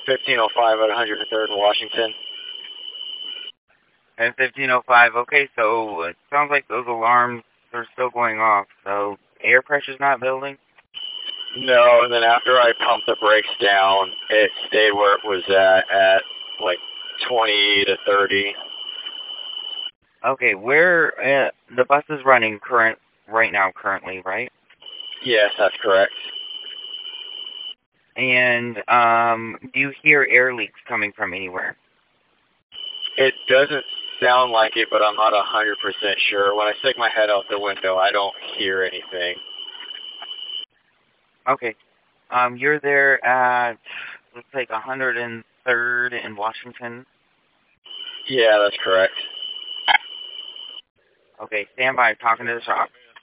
1505 at 103rd in Washington. And 1505. Okay, so it sounds like those alarms are still going off. So air pressure's not building? No, and then after I pumped the brakes down, it stayed where it was at like 20 to 30. Okay, where the bus is running right now, right? Yes, that's correct. And do you hear air leaks coming from anywhere? It doesn't sound like it, but I'm not 100% sure. When I stick my head out the window, I don't hear anything. Okay. You're there at, looks like 103rd in Washington. Yeah, that's correct. Okay, stand by. I'm talking to the shop.